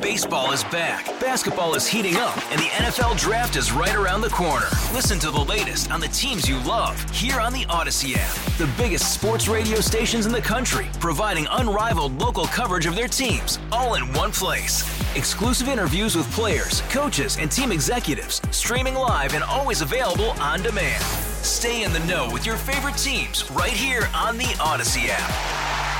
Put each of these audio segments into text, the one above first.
Baseball is back, basketball is heating up, and the NFL Draft is right around the corner. Listen to the latest on the teams you love here on the Odyssey app. The biggest sports radio stations in the country, providing unrivaled local coverage of their teams, all in one place. Exclusive interviews with players, coaches, and team executives, streaming live and always available on demand. Stay in the know with your favorite teams right here on the Odyssey app.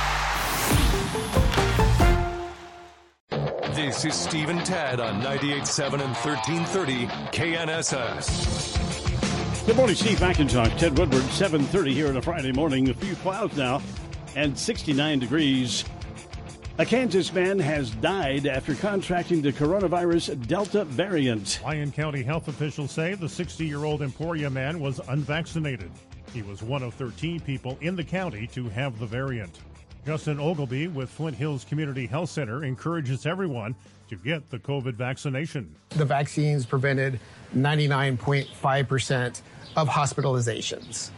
This is Steve and Tad on 98.7 and 1330 KNSS. Good morning, Steve McIntosh, Ted Woodward, 7:30 here on a Friday morning. A few clouds now and 69 degrees. A Kansas man has died after contracting the coronavirus Delta variant. Lyon County health officials say the 60-year-old Emporia man was unvaccinated. He was one of 13 people in the county to have the variant. Justin Ogilvie with Flint Hills Community Health Center encourages everyone to get the COVID vaccination. The vaccines prevented 99.5% of hospitalizations.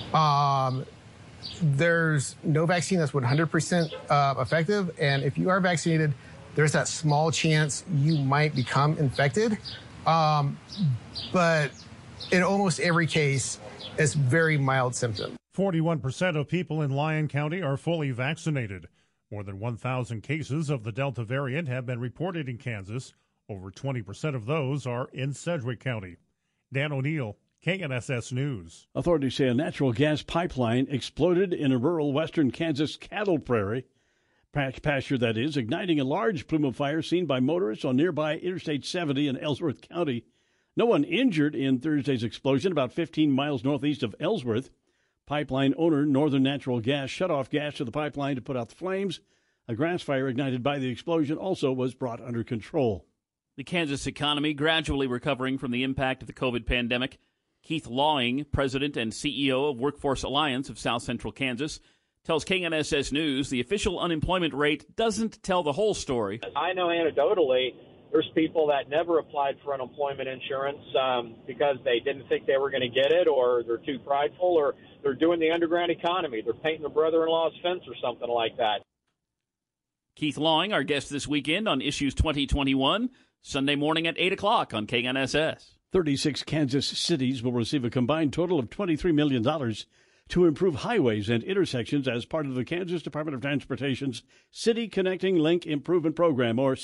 There's no vaccine that's 100% effective, and if you are vaccinated, there's that small chance you might become infected. But in almost every case, it's very mild symptoms. 41% of people in Lyon County are fully vaccinated. More than 1,000 cases of the Delta variant have been reported in Kansas. Over 20% of those are in Sedgwick County. Dan O'Neill, KNSS News. Authorities say a natural gas pipeline exploded in a rural western Kansas cattle prairie, pasture that is, igniting a large plume of fire seen by motorists on nearby Interstate 70 in Ellsworth County. No one injured in Thursday's explosion about 15 miles northeast of Ellsworth. Pipeline owner Northern Natural Gas shut off gas to the pipeline to put out the flames. A grass fire ignited by the explosion also was brought under control. The Kansas economy gradually recovering from the impact of the COVID pandemic. Keith Lawing, president and CEO of Workforce Alliance of South Central Kansas, tells KNSS News the official unemployment rate doesn't tell the whole story. I know anecdotally there's people that never applied for unemployment insurance because they didn't think they were going to get it, or they're too prideful, or they're doing the underground economy. They're painting their brother-in-law's fence or something like that. Keith Lawing, our guest this weekend on Issues 2021, Sunday morning at 8 o'clock on KNSS. 36 Kansas cities will receive a combined total of $23 million to improve highways and intersections as part of the Kansas Department of Transportation's City Connecting Link Improvement Program, or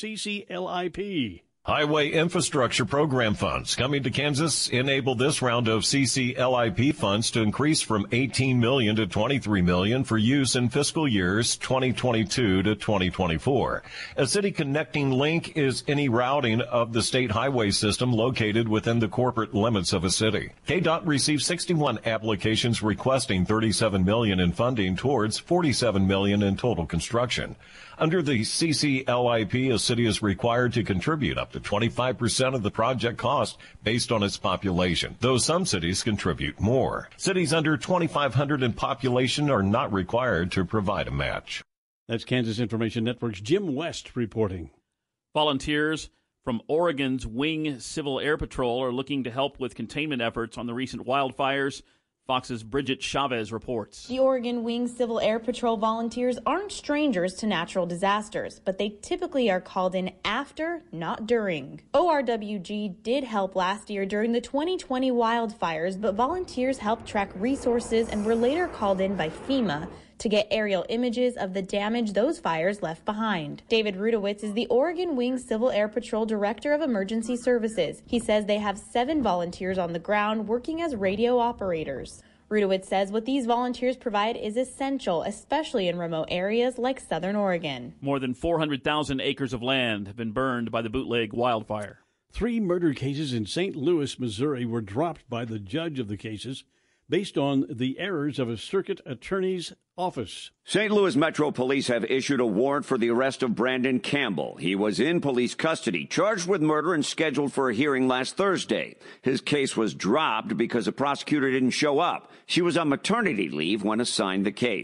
CCLIP. Highway Infrastructure Program funds coming to Kansas enable this round of CCLIP funds to increase from $18 million to $23 million for use in fiscal years 2022 to 2024. A city connecting link is any routing of the state highway system located within the corporate limits of a city. KDOT received 61 applications requesting $37 million in funding towards $47 million in total construction. Under the CCLIP, a city is required to contribute up to 25% of the project cost based on its population, though some cities contribute more. Cities under 2,500 in population are not required to provide a match. That's Kansas Information Network's Jim West reporting. Volunteers from Oregon's Wing Civil Air Patrol are looking to help with containment efforts on the recent wildfires. Fox's Bridget Chavez reports. The Oregon Wing Civil Air Patrol volunteers aren't strangers to natural disasters, but they typically are called in after, not during. ORWG did help last year during the 2020 wildfires, but volunteers helped track resources and were later called in by FEMA to get aerial images of the damage those fires left behind. David Rudowitz is the Oregon Wing Civil Air Patrol Director of Emergency Services. He says they have 7 volunteers on the ground working as radio operators. Rudowitz says what these volunteers provide is essential, especially in remote areas like Southern Oregon. More than 400,000 acres of land have been burned by the Bootleg wildfire. 3 murder cases in St. Louis, Missouri were dropped by the judge of the cases based on the errors of a circuit attorney's office. St. Louis Metro Police have issued a warrant for the arrest of Brandon Campbell. He was in police custody, charged with murder, and scheduled for a hearing last Thursday. His case was dropped because a prosecutor didn't show up. She was on maternity leave when assigned the case.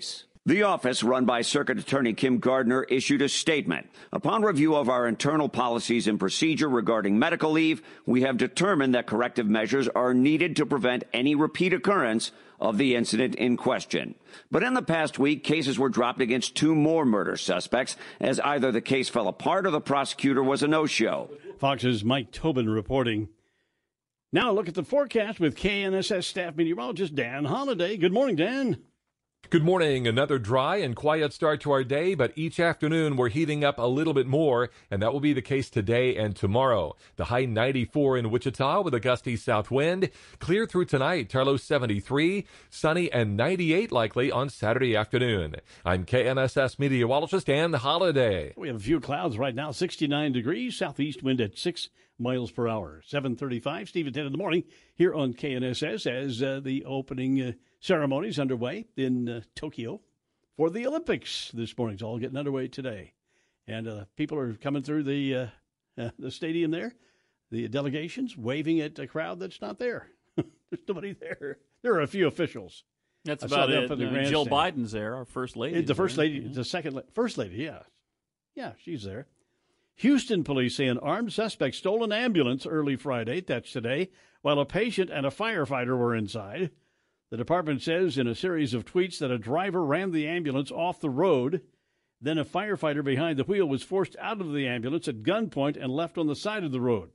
The office, run by Circuit Attorney Kim Gardner, issued a statement. Upon review of our internal policies and procedure regarding medical leave, we have determined that corrective measures are needed to prevent any repeat occurrence of the incident in question. But in the past week, cases were dropped against 2 more murder suspects, as either the case fell apart or the prosecutor was a no-show. Fox's Mike Tobin reporting. Now a look at the forecast with KNSS staff meteorologist Dan Holliday. Good morning, Dan. Good morning. Another dry and quiet start to our day, but each afternoon we're heating up a little bit more, and that will be the case today and tomorrow. The high 94 in Wichita with a gusty south wind. Clear through tonight, Tarlow 73, sunny and 98 likely on Saturday afternoon. I'm KNSS meteorologist Dan Holliday. We have a few clouds right now, 69 degrees, southeast wind at 6 miles per hour. 7:35, Steve at 10 in the morning here on KNSS as the opening ceremonies underway in Tokyo for the Olympics this morning. It's all getting underway today. And people are coming through the stadium there, the delegations, waving at a crowd that's not there. There's nobody there. There are a few officials. That's about it. Jill Biden's there, our first lady. The first lady, the first lady, yeah. Yeah, she's there. Houston police say an armed suspect stole an ambulance early Friday, that's today, while a patient and a firefighter were inside. The department says in a series of tweets that a driver ran the ambulance off the road. Then a firefighter behind the wheel was forced out of the ambulance at gunpoint and left on the side of the road.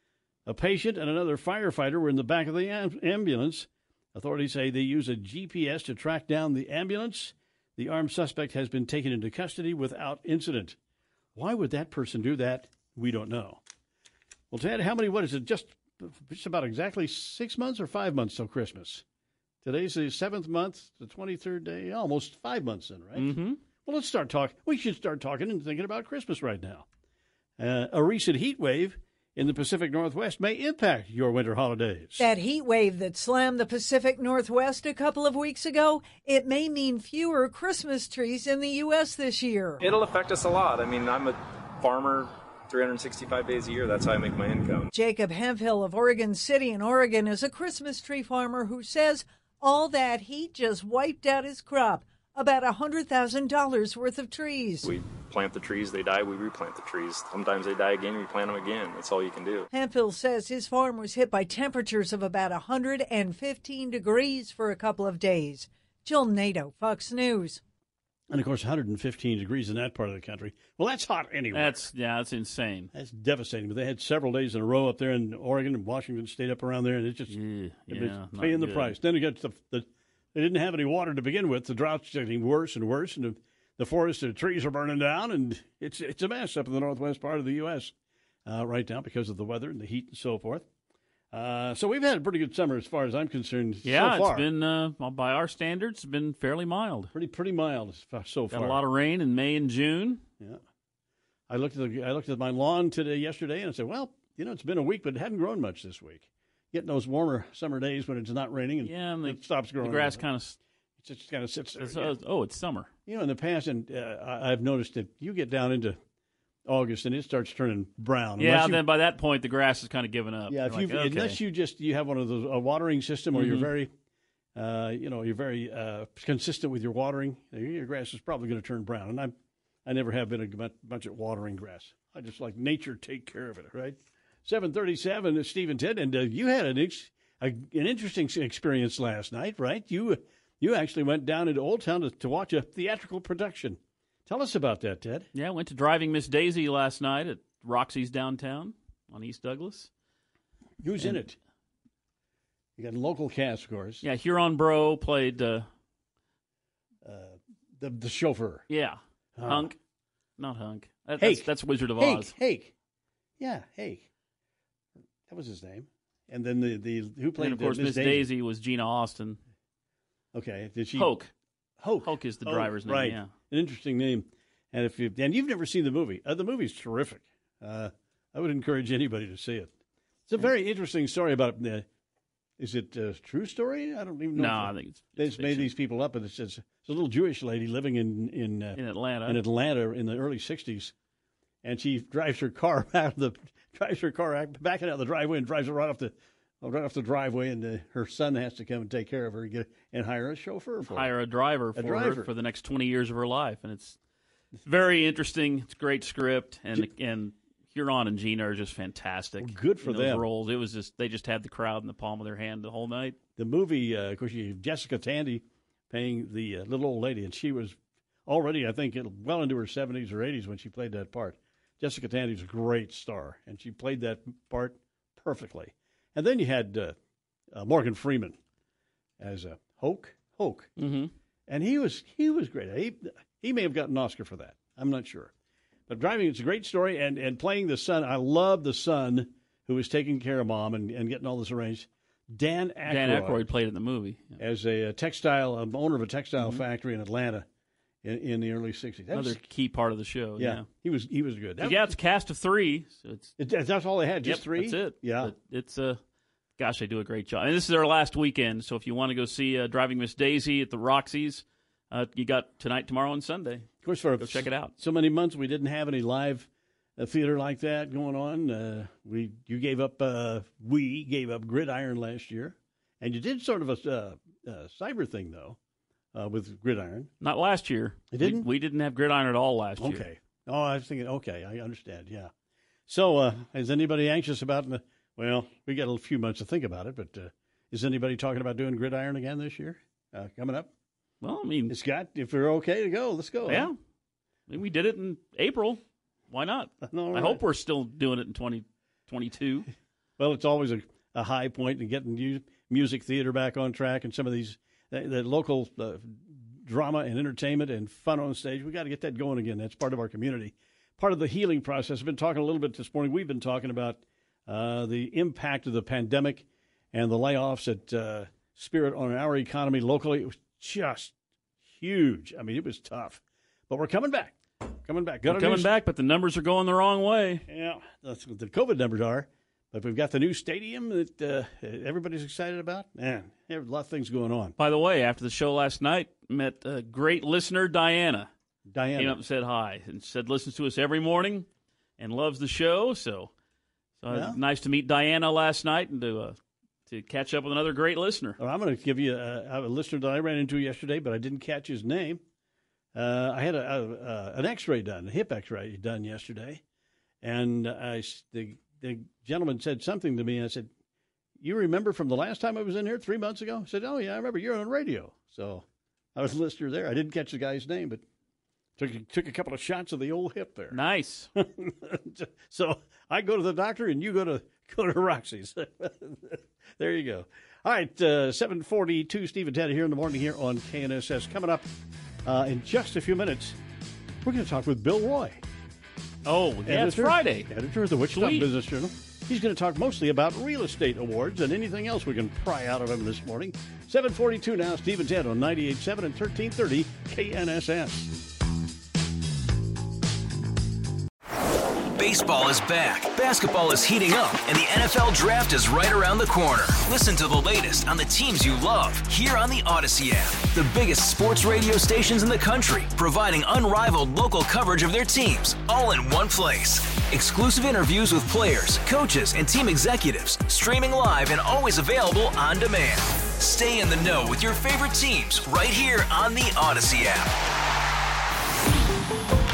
A patient and another firefighter were in the back of the ambulance. Authorities say they use a GPS to track down the ambulance. The armed suspect has been taken into custody without incident. Why would that person do that? We don't know. Well, Ted, what is it? Just about exactly 6 months or 5 months till Christmas? Today's the 7th month, the 23rd day, almost 5 months in, right? Mm-hmm. Well, let's start talking. We should start talking and thinking about Christmas right now. A recent heat wave in the Pacific Northwest may impact your winter holidays. That heat wave that slammed the Pacific Northwest a couple of weeks ago, it may mean fewer Christmas trees in the U.S. this year. It'll affect us a lot. I mean, I'm a farmer 365 days a year. That's how I make my income. Jacob Hemphill of Oregon City in Oregon is a Christmas tree farmer who says all that heat just wiped out his crop, about $100,000 worth of trees. We plant the trees, they die, we replant the trees. Sometimes they die again, we plant them again. That's all you can do. Hemphill says his farm was hit by temperatures of about 115 degrees for a couple of days. Jill Nato, Fox News. And, of course, 115 degrees in that part of the country. Well, that's hot anyway. That's insane. That's devastating. But they had several days in a row up there in Oregon and Washington State up around there, and it's just paying the price. Then you got they didn't have any water to begin with. The drought's getting worse and worse, and the forest and the trees are burning down, and it's a mess up in the northwest part of the U.S. Right now because of the weather and the heat and so forth. So we've had a pretty good summer as far as I'm concerned so far. It's been, by our standards, it's been fairly mild. Pretty mild so far. Got a lot of rain in May and June. Yeah. I looked at my lawn yesterday, and I said, well, it's been a week, but it hadn't grown much this week. Getting those warmer summer days when it's not raining and it stops growing. The grass kind of just kind of sits there. It's summer. In the past, and I've noticed that you get down into August and it starts turning brown. Yeah, then by that point the grass is kind of giving up. Yeah, unless you have one of those watering system, or you're very, you're very consistent with your watering, your grass is probably going to turn brown. And I never have been a bunch of watering grass. I just like nature take care of it, right? 7:37 is Steve and Ted, and you had an interesting experience last night, right? You actually went down into Old Town to watch a theatrical production. Tell us about that, Ted. Yeah, I went to Driving Miss Daisy last night at Roxy's downtown on East Douglas. Who's in it? You got a local cast, of course. Yeah, Huron Bro played the chauffeur. Yeah, Hunk, not Hunk. That's Wizard of Oz. Hake. Yeah, Hake. That was his name. And then the who played? And of course, Miss Daisy was Gina Austin. Okay, did she? Hoke is the driver's name. Right. Yeah, an interesting name. And you've never seen the movie, the movie's terrific. I would encourage anybody to see it. It's a very interesting story about. Is it a true story? I don't even know. No, I think they just made these people up, and it's a little Jewish lady living in Atlanta. In Atlanta in the early '60s, and she drives her car backing out of the driveway and drives it right off right off the driveway, and her son has to come and take care of her and hire a chauffeur for her. Hire a driver for her for the next 20 years of her life. And it's very interesting. It's a great script. And Huron and Gina are just fantastic. Well, good for in them. Those roles. It was they just had the crowd in the palm of their hand the whole night. The movie, of course, you have Jessica Tandy playing the little old lady, and she was already, I think, well into her 70s or 80s when she played that part. Jessica Tandy's a great star, and she played that part perfectly. And then you had Morgan Freeman as Hoke, mm-hmm. and he was great. He may have gotten an Oscar for that. I'm not sure. But driving, it's a great story, and playing the son. I love the son who was taking care of mom and getting all this arranged. Dan Aykroyd played in the movie as a owner of a textile factory in Atlanta in the early 60s. Another key part of the show. Yeah. He was good. It's a cast of 3. So that's all they had, just 3? That's it. Yeah. But it's gosh, they do a great job. And this is their last weekend, so if you want to go see Driving Miss Daisy at the Roxy's, you got tonight, tomorrow, and Sunday. Of course, go check it out. So many months we didn't have any live theater like that going on. We gave up Gridiron last year, and you did sort of a cyber thing though with Gridiron. Not last year. It didn't. We didn't have Gridiron at all last year. Okay. Oh, I was thinking. Okay, I understand. Yeah. So, is anybody anxious about? Well, we got a few months to think about it, but is anybody talking about doing Gridiron again this year? Coming up? Well, I mean, Scott, if we're okay to go, let's go. Yeah. Huh? I mean, we did it in April. Why not? Right. I hope we're still doing it in 2022. Well, it's always a high point in getting music theater back on track, and some of these the local drama and entertainment and fun on stage. We got to get that going again. That's part of our community, part of the healing process. I've been talking a little bit this morning. We've been talking about the impact of the pandemic and the layoffs at Spirit on our economy locally. It was just huge. I mean, it was tough, but we're coming back. We're coming back, but the numbers are going the wrong way. Yeah, that's what the COVID numbers are. But we've got the new stadium that everybody's excited about. Man, there's a lot of things going on. By the way, after the show last night, met a great listener, Diana. Came up and said hi and said listens to us every morning and loves the show. So nice to meet Diana last night and to catch up with another great listener. Well, I'm going to give you a listener that I ran into yesterday, but I didn't catch his name. I had an X-ray done, a hip X-ray done yesterday, and the gentleman said something to me, and I said, "You remember from the last time I was in here 3 months ago?" I said, "Oh, yeah, I remember. You're on radio." So I was a listener there. I didn't catch the guy's name, but took a couple of shots of the old hip there. Nice. So I go to the doctor, and you go to Roxy's. There you go. All right, 7:42, Steve and Ted here in the morning here on KNSS. Coming up in just a few minutes, we're going to talk with Bill Roy. Oh, yeah, it's Friday. Editor of the Wichita Business Journal. He's going to talk mostly about real estate awards and anything else we can pry out of him this morning. 7:42 now, Steve and Ted on 98.7 and 1330 KNSS. Baseball is back, basketball is heating up, and the NFL Draft is right around the corner. Listen to the latest on the teams you love here on the Odyssey app. The biggest sports radio stations in the country, providing unrivaled local coverage of their teams, all in one place. Exclusive interviews with players, coaches, and team executives, streaming live and always available on demand. Stay in the know with your favorite teams right here on the Odyssey app.